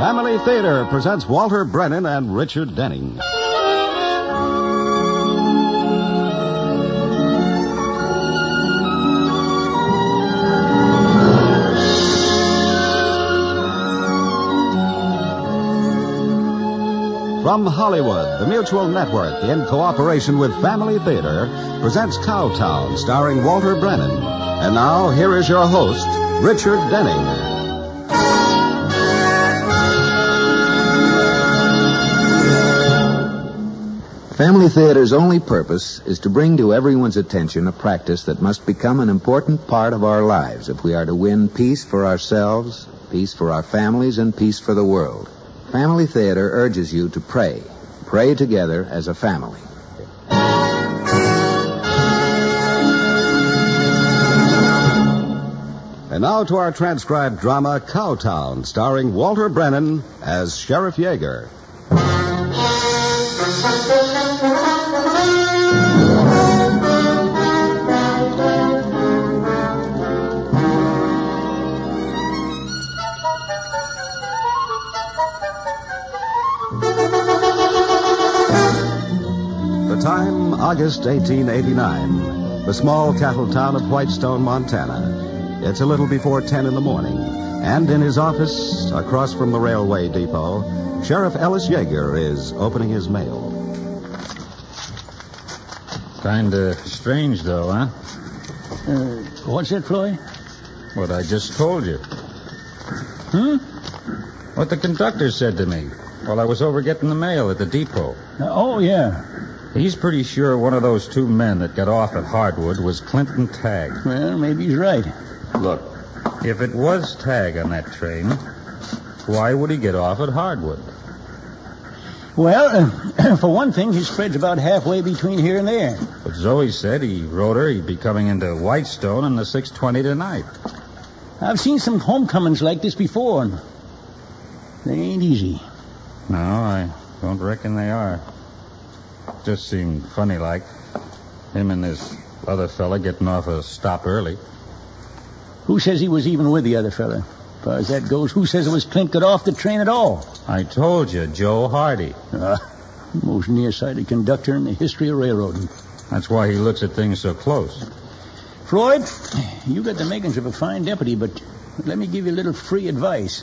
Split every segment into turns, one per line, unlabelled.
Family Theater presents Walter Brennan and Richard Denning. From Hollywood, the Mutual Network, in cooperation with Family Theater, presents Cowtown, starring Walter Brennan. And now, here is your host, Richard Denning.
Family Theater's only purpose is to bring to everyone's attention a practice that must become an important part of our lives if we are to win peace for ourselves, peace for our families, and peace for the world. Family Theater urges you to pray. Pray together as a family.
And now to our transcribed drama, Cowtown, starring Walter Brennan as Sheriff Yeager. The time, August 1889. The small cattle town of Whitestone, Montana. It's a little before 10 in the morning. And in his office, across from the railway depot, Sheriff Ellis Yeager is opening his mail.
Kinda strange, though, huh?
What's that, Floyd?
What I just told you. What the conductor said to me while I was over getting the mail at the depot.
Oh, yeah.
He's pretty sure one of those two men that got off at Hardwood was Clinton Tagg.
Well, maybe he's right.
Look, if it was Tagg on that train, why would he get off at Hardwood?
Well, for one thing, his spread's about halfway between here and there.
But Zoe said he wrote her he'd be coming into Whitestone on the 6:20 tonight.
I've seen some homecomings like this before, and they ain't easy.
No, I don't reckon they are. Just seemed funny like. Him and this other fella getting off a stop early.
Who says he was even with the other fella? As far as that goes, who says it was Clint got off the train at all?
I told you, Joe Hardy.
Most nearsighted conductor in the history of railroading.
That's why he looks at things so close.
Floyd, you got the makings of a fine deputy, but let me give you a little free advice.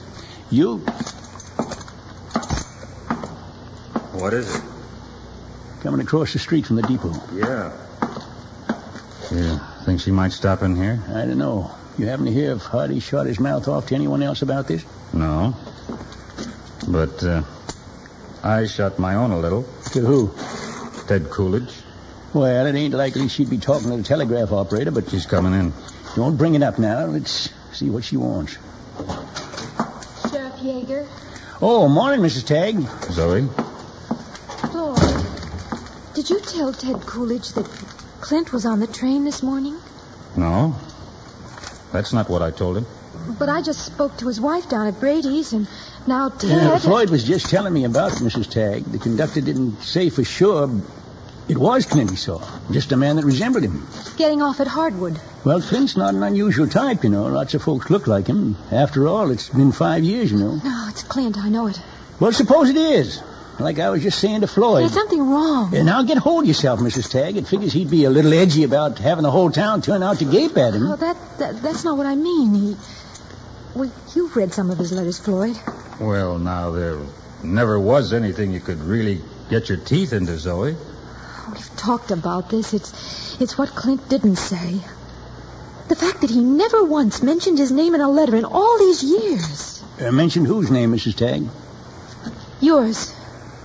What is it?
Coming across the street from the depot.
Yeah. You think she might stop in here?
I don't know. You happen to hear if Hardy shot his mouth off to anyone else about this?
No. But I shot my own a little.
To who?
Ted Coolidge.
Well, it ain't likely she'd be talking to the telegraph operator, but...
She's coming in.
Don't bring it up now. Let's see what she wants.
Sheriff Yeager.
Oh, morning, Mrs. Tagg.
Zoe?
Floyd, did you tell Ted Coolidge that Clint was on the train this morning?
No. That's not what I told him.
But I just spoke to his wife down at Brady's, and now Ted...
Floyd was just telling me about it, Mrs. Tagg. The conductor didn't say for sure. It was Clint he saw. Just a man that resembled him.
Getting off at Hardwood.
Well, Clint's not an unusual type, you know. Lots of folks look like him. After all, it's been 5 years, you know.
No, it's Clint. I know it.
Well, suppose it is. Like I was just saying to Floyd.
There's something wrong.
Now get hold of yourself, Mrs. Tagg. It figures he'd be a little edgy about having the whole town turn out to gape at him.
Oh, that's not what I mean. Well, you've read some of his letters, Floyd.
Well, now, there never was anything you could really get your teeth into, Zoe.
We've talked about this. It's what Clint didn't say. The fact that he never once mentioned his name in a letter in all these years.
Mentioned whose name, Mrs. Tagg?
Yours.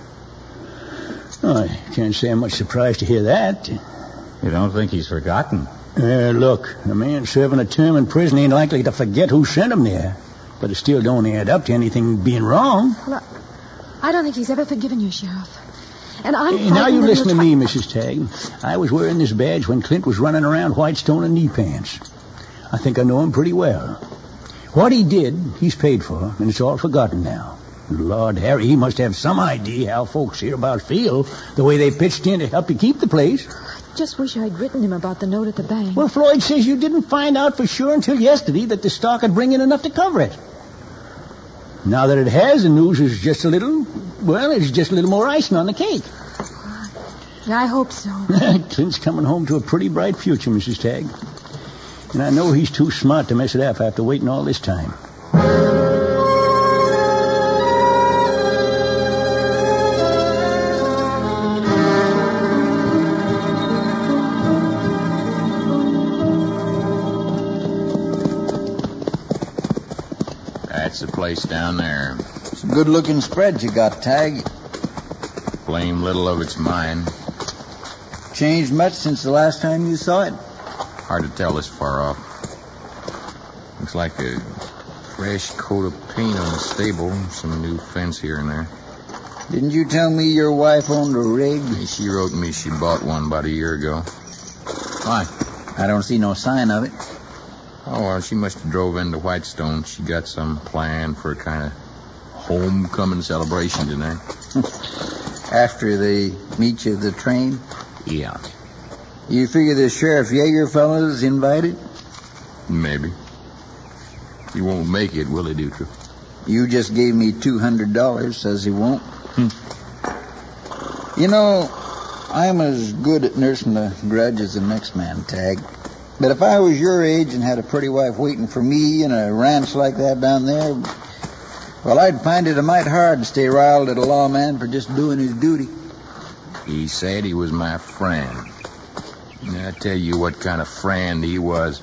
Oh, I can't say I'm much surprised to hear that.
You don't think he's forgotten?
Look, a man serving a term in prison ain't likely to forget who sent him there. But it still don't add up to anything being wrong.
Well, I don't think he's ever forgiven you, Sheriff. And
now you listen to me, Mrs. Tagg. I was wearing this badge when Clint was running around Whitestone in knee pants. I think I know him pretty well. What he did, he's paid for, and it's all forgotten now. Lord Harry, he must have some idea how folks hereabout feel, the way they pitched in to help you keep the place.
I just wish I'd written him about the note at the bank.
Well, Floyd says you didn't find out for sure until yesterday that the stock would bring in enough to cover it. Now that it has, the news is just a little, it's just a little more icing on the cake.
I hope so.
Clint's coming home to a pretty bright future, Mrs. Tagg. And I know he's too smart to mess it up after waiting all this time.
That's the place down there.
Some good-looking spreads you got, Tagg.
Blame little of it's mine.
Changed much since the last time you saw it?
Hard to tell this far off. Looks like a fresh coat of paint on the stable, some new fence here and there.
Didn't you tell me your wife owned a rig?
She wrote me she bought one about a year ago. Why?
I don't see no sign of it.
Oh, well, she must have drove into Whitestone. She got some plan for a kind of homecoming celebration tonight.
After they meet you at the train?
Yeah.
You figure the Sheriff Yeager fella's invited?
Maybe. He won't make it, will he, Dutra?
You just gave me $200, says he won't. You know, I'm as good at nursing a grudge as the next man, Tagg. But if I was your age and had a pretty wife waiting for me in a ranch like that down there, well, I'd find it a mite hard to stay riled at a lawman for just doing his duty.
He said he was my friend. I tell you what kind of friend he was.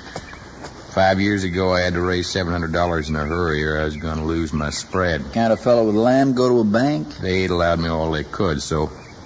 5 years ago, I had to raise $700 in a hurry or I was going to lose my spread.
Kind of fellow with land go to a bank?
They ain't allowed me all they could, so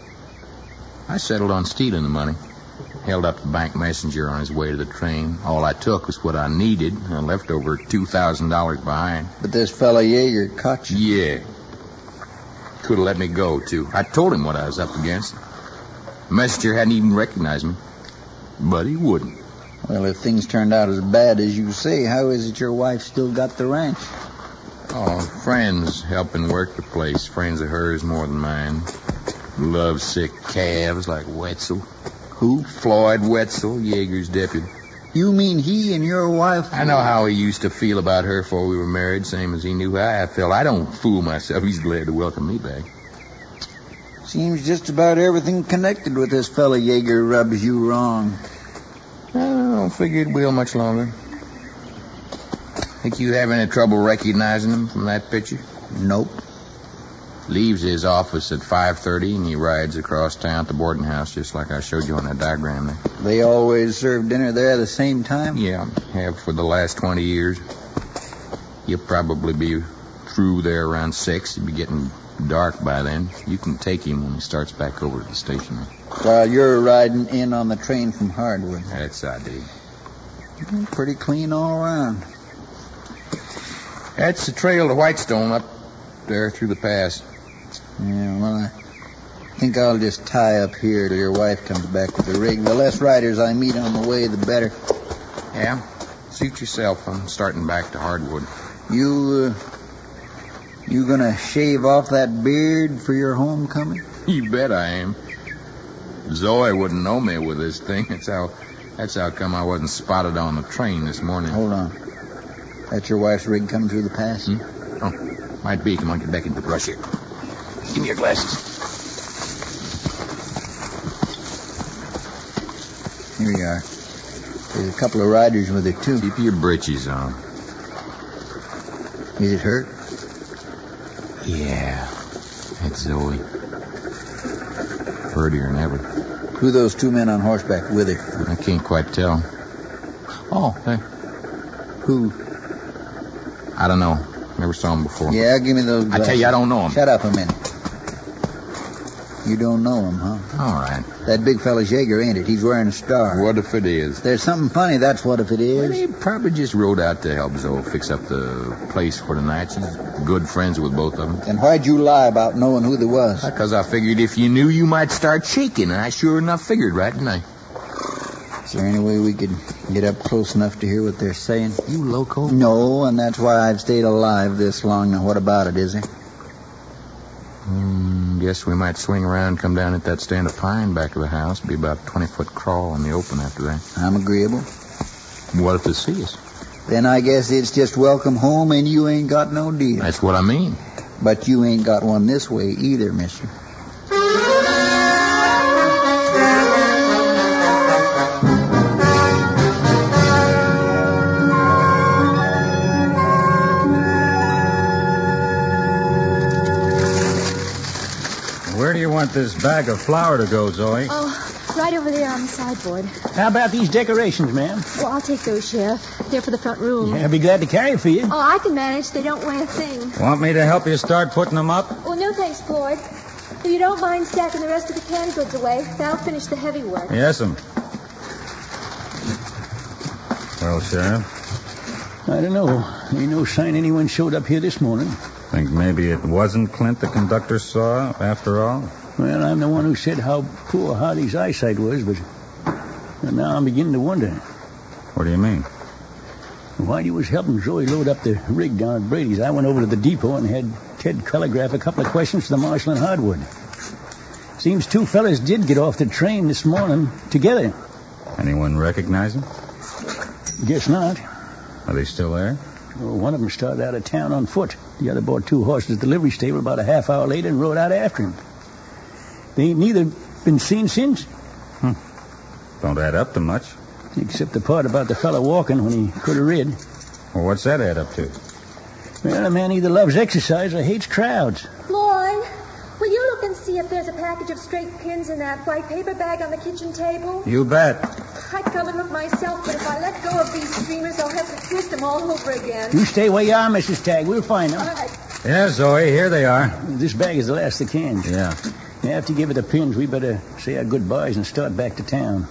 I settled on stealing the money. Held up the bank messenger on his way to the train. All I took was what I needed. I left over $2,000 behind.
But this fellow Yeager caught you?
Yeah. Could have let me go, too. I told him what I was up against. The messenger hadn't even recognized me. But he wouldn't.
Well, if things turned out as bad as you say, how is it your wife still got the ranch?
Oh, friends helping work the place. Friends of hers more than mine. Love-sick calves like Wetzel.
Who?
Floyd Wetzel, Yeager's deputy.
You mean he and your wife?
I know how he used to feel about her before we were married, same as he knew how I felt. I don't fool myself. He's glad to welcome me back.
Seems just about everything connected with this fella Yeager rubs you wrong.
I don't figure it will much longer. Think you have any trouble recognizing him from that picture?
Nope.
Leaves his office at 5:30 and he rides across town to the boarding house just like I showed you on that diagram there.
They always serve dinner there at the same time?
Yeah, have for the last 20 years. He'll probably be through there around 6. It'll be getting dark by then. You can take him when he starts back over to the station.
While you're riding in on the train from Hardwood.
That's I do.
Pretty clean all around.
That's the trail to Whitestone up there through the pass.
Yeah, well, I think I'll just tie up here till your wife comes back with the rig. The less riders I meet on the way, the better.
Yeah? Suit yourself. I'm starting back to Hardwood.
You gonna shave off that beard for your homecoming?
You bet I am. Zoe wouldn't know me with this thing. That's how come I wasn't spotted on the train this morning.
Hold on. That's your wife's rig coming through the pass?
Oh, might be. Come on, get back into the brush here. Give me your glasses.
Here you are. There's a couple of riders with her, too.
Keep your britches on.
Is it hurt?
Yeah. That's Zoe. Purtier than ever.
Who are those two men on horseback with her?
I can't quite tell. Oh, hey.
Who?
I don't know. Never saw him before.
Yeah, give me those glasses.
I tell you, I don't know him.
Shut up a minute. You don't know him, huh?
All right.
That big fella's Yeager, ain't it? He's wearing a star.
What if it is?
There's something funny, that's what if it is.
Well, he probably just rode out to help Zoe fix up the place for the night. She's good friends with both of them.
And why'd you lie about knowing who there was?
Because I figured if you knew, you might start shaking. And I sure enough figured, right, didn't I?
Is there any way we could get up close enough to hear what they're saying?
You loco?
No, and that's why I've stayed alive this long. Now, what about it, is there?
Guess we might swing around and come down at that stand of pine back of the house. Be about a 20-foot crawl in the open after that.
I'm agreeable.
What if they see us?
Then I guess it's just welcome home and you ain't got no deal.
That's what I mean.
But you ain't got one this way either, mister.
Where do you want this bag of flour to go, Zoe?
Oh, right over there on the sideboard.
How about these decorations, ma'am?
Well, I'll take those, Sheriff. They're for the front room.
I'll be glad to carry it for you.
Oh, I can manage. They don't weigh a thing.
Want me to help you start putting them up?
Well, no thanks, Floyd. If you don't mind stacking the rest of the canned goods away, that'll finish the heavy work.
Yes'm. Well, Sheriff?
I don't know. Ain't no sign anyone showed up here this morning.
Think maybe it wasn't Clint the conductor saw, after all?
Well, I'm the one who said how poor Hardy's eyesight was, but now I'm beginning to wonder.
What do you mean?
While he was helping Zoe load up the rig down at Brady's, I went over to the depot and had Ted telegraph a couple of questions to the marshal in Hardwood. Seems two fellas did get off the train this morning together.
Anyone recognize him?
Guess not.
Are they still there?
Well, one of them started out of town on foot. The other bought 2 horses at the livery stable about a half hour later and rode out after him. They ain't neither been seen since.
Don't add up to much.
Except the part about the fella walking when he could have rid.
Well, what's that add up to?
Well, a man either loves exercise or hates crowds.
Floyd, will you look and see if there's a package of straight pins in that white paper bag on the kitchen table?
You bet.
I'd come and look myself, but if I let go of these streamers, I'll have to twist them all over again.
You stay where you are, Mrs. Tagg. We'll find them.
All right.
Yeah, Zoe, here they are.
This bag is the last of the cans.
Yeah.
After you give it the pins, we better say our goodbyes and start back to town.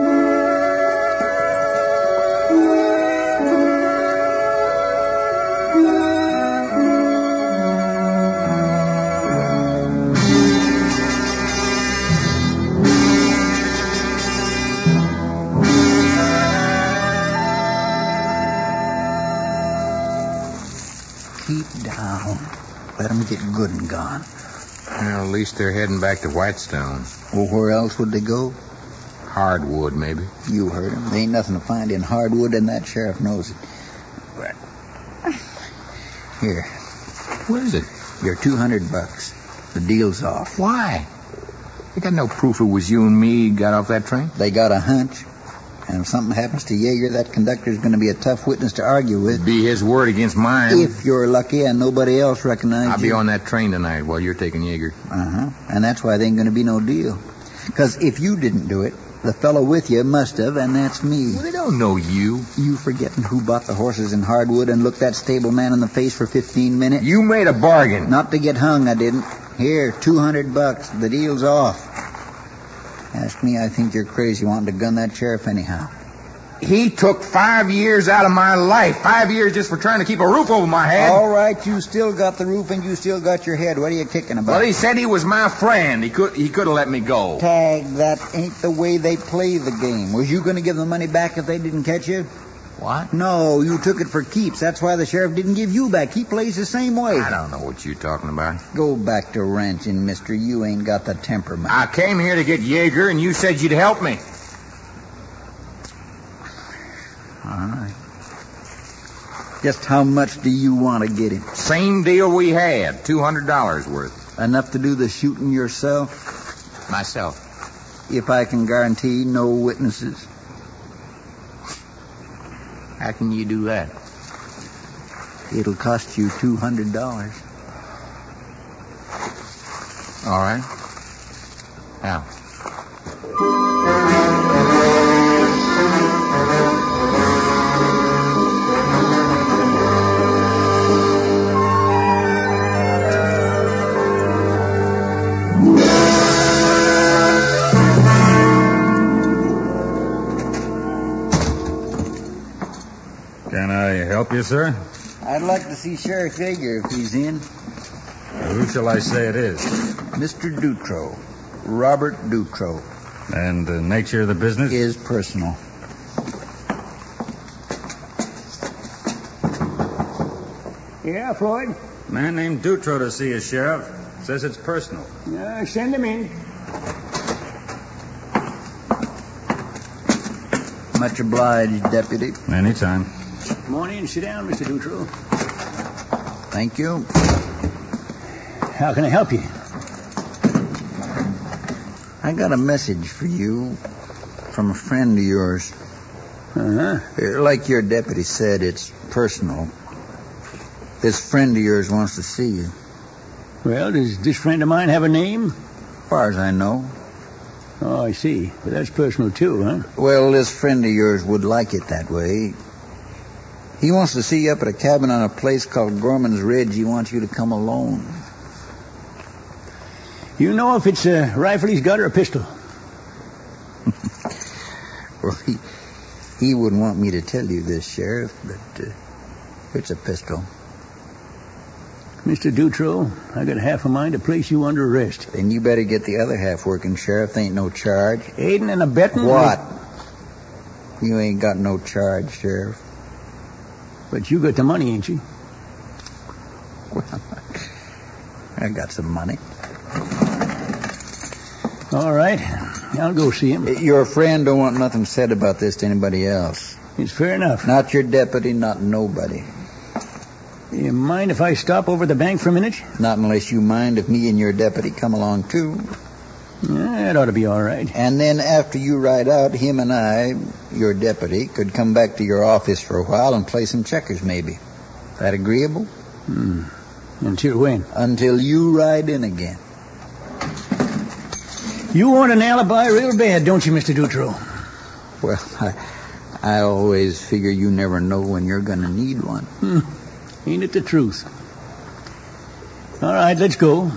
Keep down. Let them get good and gone.
Well, at least they're heading back to Whitestone.
Well, where else would they go?
Hardwood, maybe.
You heard him. There ain't nothing to find in Hardwood, and that sheriff knows it.
But
Here,
what is it?
your $200. The deal's off.
Why? You got no proof it was you and me got off that train?
They got a hunch. And if something happens to Yeager, that conductor's going to be a tough witness to argue with.
Be his word against mine.
If you're lucky and nobody else recognizes
I'll
you.
be on that train tonight while you're taking Yeager.
Uh-huh. And that's why there ain't going to be no deal. Because if you didn't do it, the fellow with you must have, and that's me.
Well, they don't know you.
You forgetting who bought the horses in Hardwood and looked that stable man in the face for 15 minutes?
You made a bargain.
Not to get hung, I didn't. Here, $200. The deal's off. Ask me, I think you're crazy wanting to gun that sheriff anyhow.
He took 5 years out of my life. 5 years just for trying to keep a roof over my head.
All right, you still got the roof and you still got your head. What are you kicking about?
Well, he said he was my friend. He could have let me go.
Tag, that ain't the way they play the game. Was you going to give the money back if they didn't catch you?
What?
No, you took it for keeps. That's why the sheriff didn't give you back. He plays the same way.
I don't know what you're talking about.
Go back to ranching, mister. You ain't got the temperament.
I came here to get Yeager, and you said you'd help me.
All right. Just how much do you want to get him?
Same deal we had, $200 worth.
Enough to do the shooting yourself?
Myself.
If I can guarantee no witnesses.
How can you do that?
It'll cost you $200.
All right. Now.
Can I help you, sir?
I'd like to see Sheriff Yeager if he's in.
Who shall I say it is?
Mr. Dutro. Robert Dutro.
And the nature of the business?
Is personal.
Yeah, Floyd?
Man named Dutro to see you, Sheriff. Says it's personal.
Send him in.
Much obliged, Deputy.
Anytime.
Come on in. Sit down, Mr. Dutro.
Thank you.
How can I help you?
I got a message for you from a friend of yours.
Uh-huh.
Like your deputy said, it's personal. This friend of yours wants to see you.
Well, does this friend of mine have a name?
As far as I know.
Oh, I see. But that's personal, too, huh?
Well, this friend of yours would like it that way. He wants to see you up at a cabin on a place called Gorman's Ridge. He wants you to come alone.
You know if it's a rifle he's got or a pistol?
Well, he wouldn't want me to tell you this, Sheriff, but it's a pistol.
Mr. Dutro, I got half a mind to place you under arrest.
Then you better get the other half working, Sheriff. There ain't no charge.
Aiding and abetting?
What? You ain't got no charge, Sheriff.
But you got the money, ain't you?
Well, I got some money.
All right. I'll go see him.
Your friend don't want nothing said about this to anybody else.
It's fair enough.
Not your deputy, not nobody.
You mind if I stop over at the bank for a minute?
Not unless you mind if me and your deputy come along, too.
That ought to be all right.
And then after you ride out, him and I, your deputy, could come back to your office for a while and play some checkers, maybe. That agreeable?
Until when?
Until you ride in again.
You want an alibi real bad, don't you, Mr. Dutro?
Well, I always figure you never know when you're going to need one.
Ain't it the truth? All right, let's go.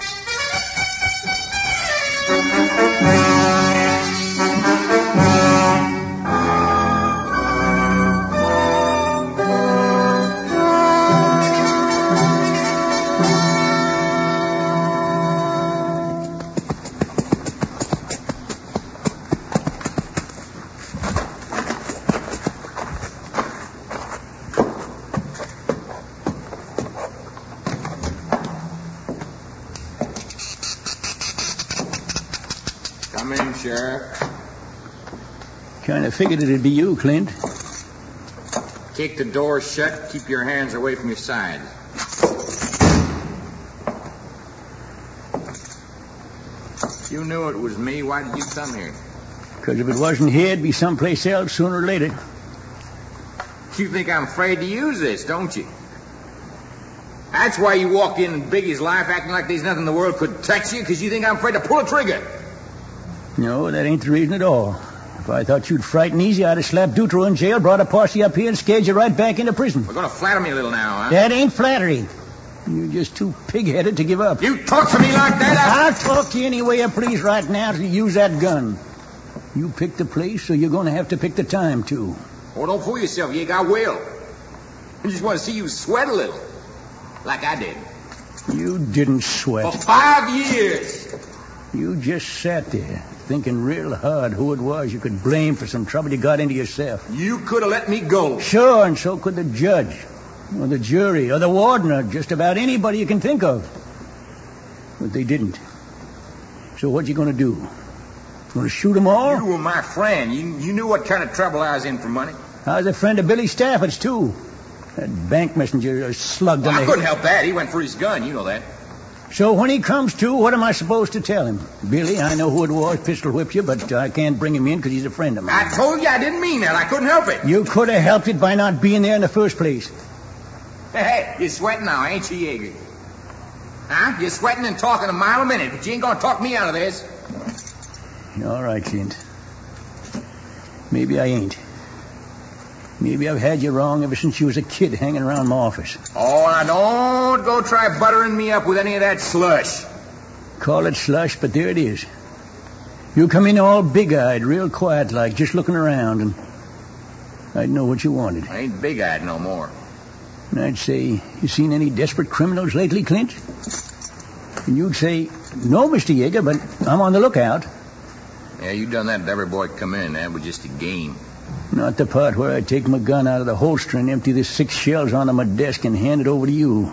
Come in, Sheriff.
Kind of figured it'd be you, Clint.
Kick the door shut. Keep your hands away from your sides. You knew it was me. Why did you come here?
Because if it wasn't here, it'd be someplace else sooner or later.
You think I'm afraid to use this, don't you? That's why you walked in Biggie's life acting like there's nothing in the world could touch you, because you think I'm afraid to pull a trigger.
No, that ain't the reason at all. If I thought you'd frighten easy, I'd have slapped Dutro in jail, brought a posse up here, and scared you right back into prison.
We're going to flatter me a little now, huh?
That ain't flattery. You're just too pig-headed to give up.
You talk to me like that,
I'll talk to you any way I please right now to use that gun. You pick the place, so you're going to have to pick the time, too.
Oh, don't fool yourself, Yig. I will. I just want to see you sweat a little. Like I did.
You didn't sweat.
For 5 years.
You just sat there, thinking real hard who it was you could blame for some trouble you got into yourself.
You could have let me go.
Sure, and so could the judge, or the jury, or the warden, or just about anybody you can think of. But they didn't. So what you going to do? Going to shoot them all?
You were my friend. You knew what kind of trouble I was in for money.
I was a friend of Billy Stafford's, too. That bank messenger slugged him.
I couldn't help that. He went for his gun. You know that.
So when he comes to, what am I supposed to tell him? Billy, I know who it was, pistol whipped you, but I can't bring him in because he's a friend of mine.
I told you I didn't mean that. I couldn't help it.
You could have helped it by not being there in the first place.
Hey, you're sweating now, ain't you, Yeager? Huh? You're sweating and talking a mile a minute, but you ain't gonna talk me out of this.
All right, Clint. Maybe I ain't. Maybe I've had you wrong ever since you was a kid hanging around my office.
Oh, now don't go try buttering me up with any of that slush.
Call it slush, but there it is. You come in all big-eyed, real quiet like, just looking around, and I'd know what you wanted.
I ain't big-eyed no more.
And I'd say, you seen any desperate criminals lately, Clint? And you'd say, no, Mr. Yeager, but I'm on the lookout.
Yeah, you done that to every boy come in. That was just a game.
Not the part where I take my gun out of the holster and empty the 6 shells onto my desk and hand it over to you.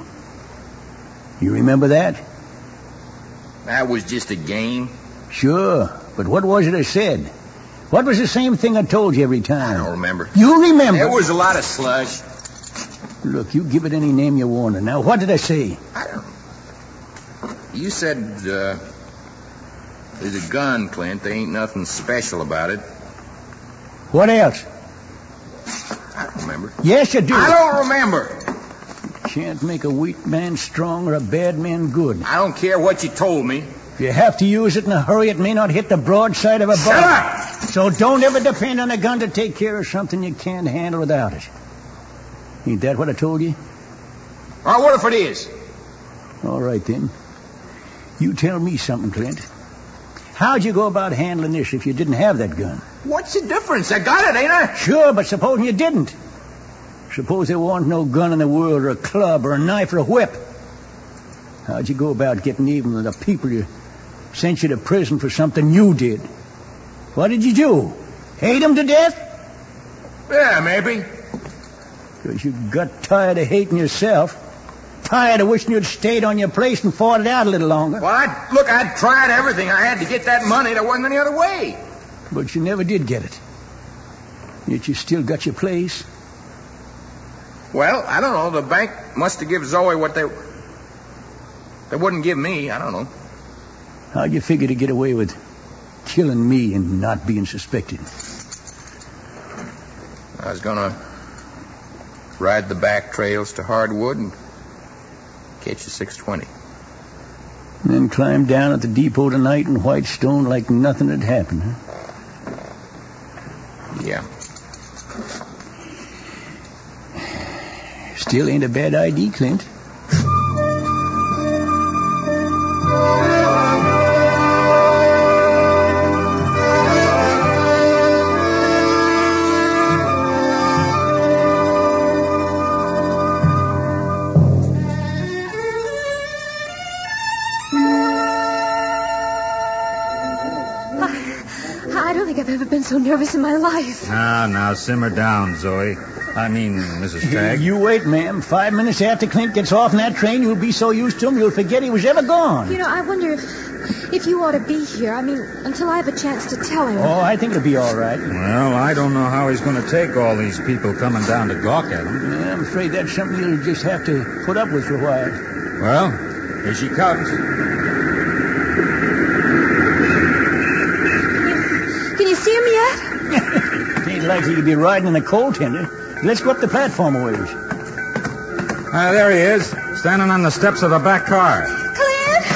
You remember that?
That was just a game?
Sure, but what was it I said? What was the same thing I told you every time?
I don't remember.
You remember?
There was a lot of slush.
Look, you give it any name you want. Now, what did I say?
I don't know. You said, there's a gun, Clint. There ain't nothing special about it.
What else?
I don't remember.
Yes, you do.
I don't remember.
Can't make a weak man strong or a bad man good.
I don't care what you told me.
If you have to use it in a hurry, it may not hit the broadside of a
Shut
bullet.
up!
So don't ever depend on a gun to take care of something you can't handle without it. Ain't that what I told you?
All right, what if it is?
All right, then. You tell me something, Clint. How'd you go about handling this if you didn't have that gun?
What's the difference? I got it, ain't I?
Sure, but supposing you didn't. Suppose there wasn't no gun in the world or a club or a knife or a whip. How'd you go about getting even with the people who sent you to prison for something you did? What did you do? Hate them to death?
Yeah, maybe.
Because you got tired of hating yourself. Tired of wishing you'd stayed on your place and fought it out a little longer.
Well, I'd tried everything I had to get that money. There wasn't any other way.
But you never did get it. Yet you still got your place.
Well, I don't know. The bank must have given Zoe what they wouldn't give me. I don't know.
How'd you figure to get away with killing me and not being suspected?
I was going to ride the back trails to Hardwood and catch a 6:20.
And then climb down at the depot tonight in Whitestone like nothing had happened, huh?
Yeah.
Still ain't a bad idea, Clint.
I don't think I've ever been so nervous in my life.
Now, simmer down, Zoe. I mean, Mrs. Tagg.
You wait, ma'am. 5 minutes after Clint gets off in that train, you'll be so used to him you'll forget he was ever gone.
You know, I wonder if you ought to be here. I mean, until I have a chance to tell him.
Oh, I think it'll be all right.
Well, I don't know how he's going to take all these people coming down to gawk at him.
Yeah, I'm afraid that's something you'll just have to put up with for a while.
Well, here she comes.
Can you see him yet?
It ain't likely to be riding in a coal tender. Let's go up the platform a ways.
There he is, standing on the steps of the back car.
Clint!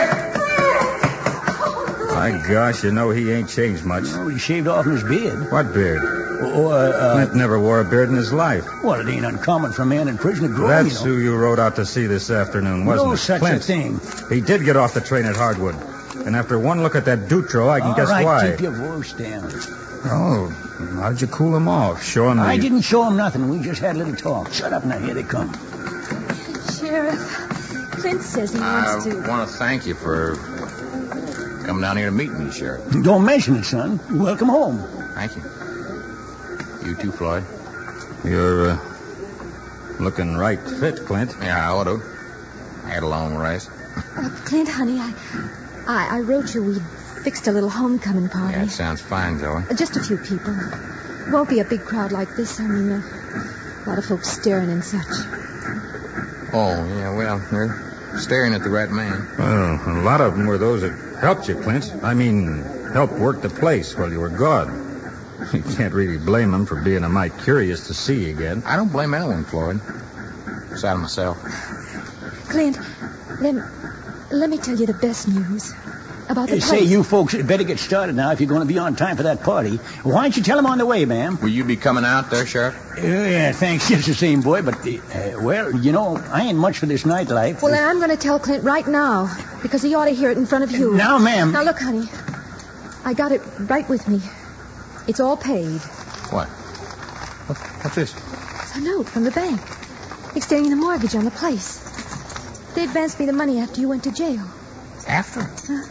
My gosh, you know he ain't changed much.
Oh, he shaved off his beard.
What beard? Clint never wore a beard in his life.
Well, it ain't uncommon for a man in prison to grow,
That's
you know.
who you rode out to see this afternoon, wasn't
No
it?
such
Clint.
a thing.
He did get off the train at Hardwood. And after one look at that Dutro, I can guess
All right,
why.
keep your voice down.
Oh, how'd you cool him off? Show him
I didn't show him nothing. We just had a little talk. Shut up now. Here they come.
Sheriff, Clint says he
I
wants to.
want to thank you for coming down here to meet me, Sheriff.
Don't mention it, son. Welcome home.
Thank you. You too, Floyd.
You're looking right fit, Clint.
Yeah, I ought to. I had a long rest.
Clint, honey, I wrote you we'd fixed a little homecoming party.
Yeah, it sounds fine, Zoe.
Just a few people. Won't be a big crowd like this. I mean, a lot of folks staring and such.
Oh, yeah, well, they're staring at the right man.
Well, a lot of them were those that helped you, Clint. I mean, helped work the place while you were gone. You can't really blame them for being a mite curious to see you again.
I don't blame anyone, Floyd. Besides myself.
Clint, let me tell you the best news about the place.
Say, you folks better get started now if you're going to be on time for that party. Why don't you tell them on the way, ma'am?
Will you be coming out there, Sheriff?
Yeah, thanks. Just the same, boy. But, well, you know, I ain't much for this nightlife.
Well, then I'm going to tell Clint right now, because he ought to hear it in front of you.
Now, ma'am.
Now, look, honey. I got it right with me. It's all paid.
What? What's this?
It's a note from the bank, extending the mortgage on the place. They advanced me the money after you went to jail.
After?
Huh?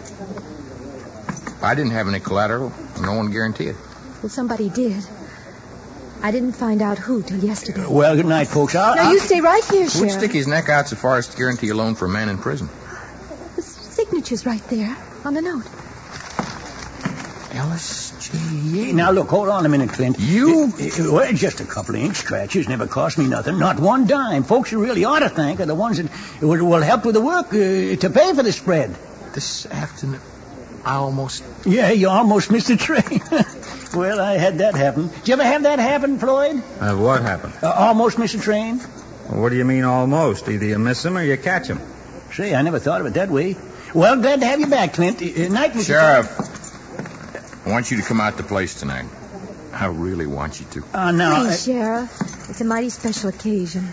I didn't have any collateral. No one guaranteed it.
Well, somebody did. I didn't find out who till yesterday.
Well, good night, folks.
Now, you stay right here,
Who'd
Sheriff.
stick his neck out so far as to guarantee a loan for a man in prison?
The signature's right there on the note.
LSG.
Now, look, hold on a minute, Clint.
You?
Well, just a couple of ink scratches. Never cost me nothing. Not one dime. Folks you really ought to thank are the ones that will help with the work to pay for the spread.
This afternoon, I almost...
Yeah, you almost missed the train. Well, I had that happen. Did you ever have that happen, Floyd?
What happened?
Almost miss a train?
What do you mean almost? Either you miss him or you catch him.
Say, I never thought of it that way. Well, glad to have you back, Clint. Night, Mr.
Sheriff, I want you to come out to the place tonight. I really want you to.
No.
Please, Sheriff. It's a mighty special occasion.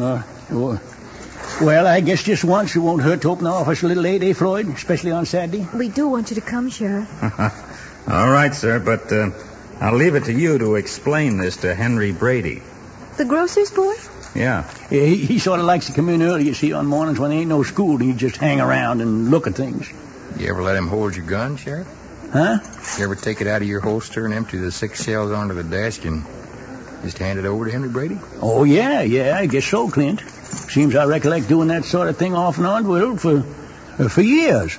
Well, I guess just once it won't hurt to open the office a little late, eh, Floyd? Especially on Saturday.
We do want you to come, Sheriff.
All right, sir, but I'll leave it to you to explain this to Henry Brady.
The grocer's boy?
Yeah.
He sort of likes to come in early, you see, on mornings when there ain't no school, and he just hang around and look at things.
You ever let him hold your gun, Sheriff?
Huh?
You ever take it out of your holster and empty the 6 shells onto the desk and just hand it over to Henry Brady?
Oh, yeah, I guess so, Clint. Seems I recollect doing that sort of thing off and on, well, for years.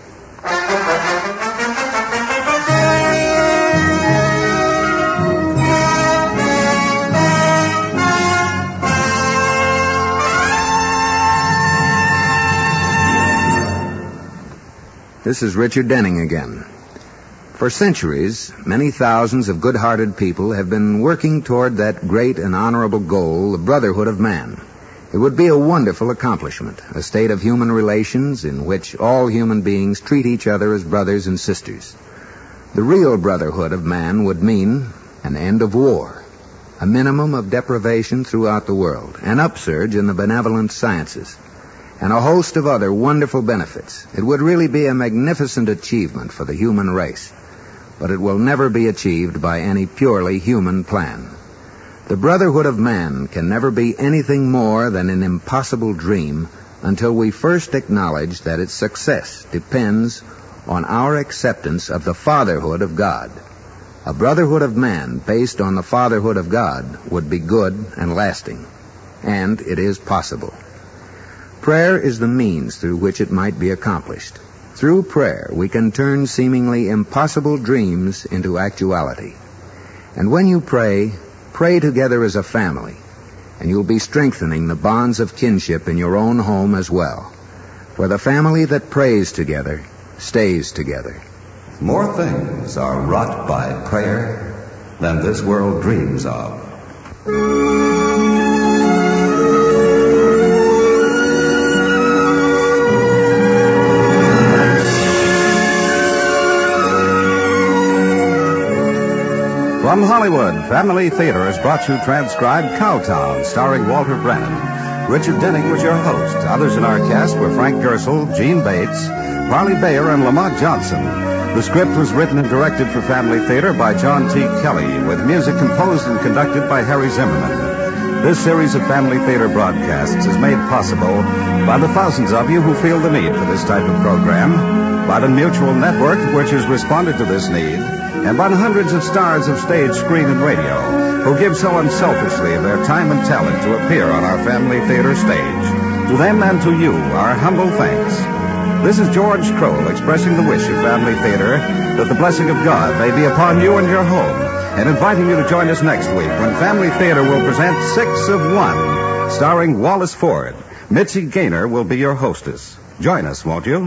This is Richard Denning again. For centuries, many thousands of good-hearted people have been working toward that great and honorable goal, the brotherhood of man. It would be a wonderful accomplishment, a state of human relations in which all human beings treat each other as brothers and sisters. The real brotherhood of man would mean an end of war, a minimum of deprivation throughout the world, an upsurge in the benevolent sciences, and a host of other wonderful benefits. It would really be a magnificent achievement for the human race, but it will never be achieved by any purely human plan. The brotherhood of man can never be anything more than an impossible dream until we first acknowledge that its success depends on our acceptance of the fatherhood of God. A brotherhood of man based on the fatherhood of God would be good and lasting, and it is possible. Prayer is the means through which it might be accomplished. Through prayer, we can turn seemingly impossible dreams into actuality. And when you pray together as a family, and you'll be strengthening the bonds of kinship in your own home as well. For the family that prays together stays together.
More things are wrought by prayer than this world dreams of.
From Hollywood, Family Theater has brought you transcribed Cowtown, starring Walter Brennan. Richard Denning was your host. Others in our cast were Frank Gersel, Gene Bates, Parley Bayer, and Lamont Johnson. The script was written and directed for Family Theater by John T. Kelly, with music composed and conducted by Harry Zimmerman. This series of Family Theater broadcasts is made possible by the thousands of you who feel the need for this type of program, by the Mutual Network, which has responded to this need, and by the hundreds of stars of stage, screen, and radio who give so unselfishly of their time and talent to appear on our Family Theater stage. To them and to you, our humble thanks. This is George Kroll expressing the wish of Family Theater that the blessing of God may be upon you and your home, and inviting you to join us next week when Family Theater will present 6 of 1, starring Wallace Ford. Mitzi Gaynor will be your hostess. Join us, won't you?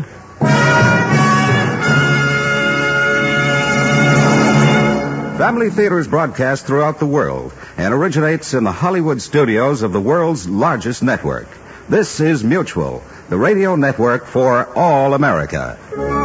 Family Theater is broadcast throughout the world and originates in the Hollywood studios of the world's largest network. This is Mutual, the radio network for all America.